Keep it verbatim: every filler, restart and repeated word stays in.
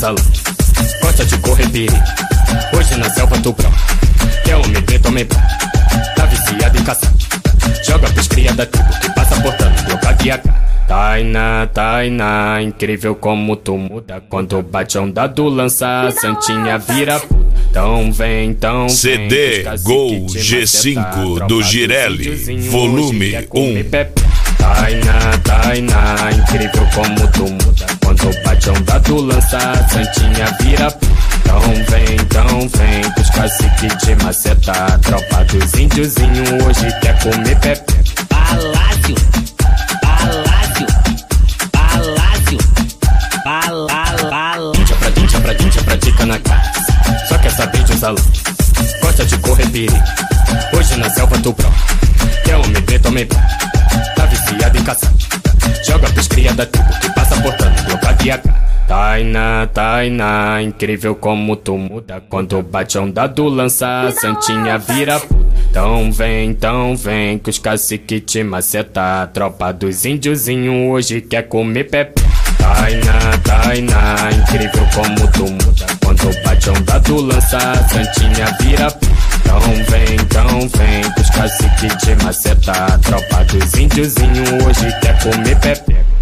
sabentes alô, gosta de correr perigo. Hoje na selva tu brão, quer homem preto, homem branco, tá viciado em caçar. Joga pros cria da tribo que passa portando troca de A K. Tainá, Tainá, incrível como tu muda. Quando bate a onda do lança, a santinha vira puta. Então vem, então vem. C D Gol G cinco do Girelli, volume um. Tainá, Tainá, incrível como tu muda. Quando bate a onda do lança, a santinha vira puta. Então vem, então vem, que os caciques te maceta. A tropa dos índiozinhos hoje quer comer pepe. Palácio, palácio, palácio, palácio. Índia pra índia pra índia, pratica na casa. Só quer saber de usar luz, gosta de correr perigo. Hoje na selva tu brão, quer homem preto, homem branco, tá viciado em caçar. Joga pros cria da tribo que passa portando troca de A K. Tainá, Tainá, incrível como tu muda. Quando bate a onda do lança, a santinha vira puta. Então vem, então vem, que os caciques te maceta. A tropa dos índiozinhos hoje quer comer pepe. Tainá, Tainá, incrível como tu muda. Quando bate a onda do lança, a santinha vira puta. Então vem, então vem, que os caciques te maceta. A tropa dos índiozinhos hoje quer comer pepe.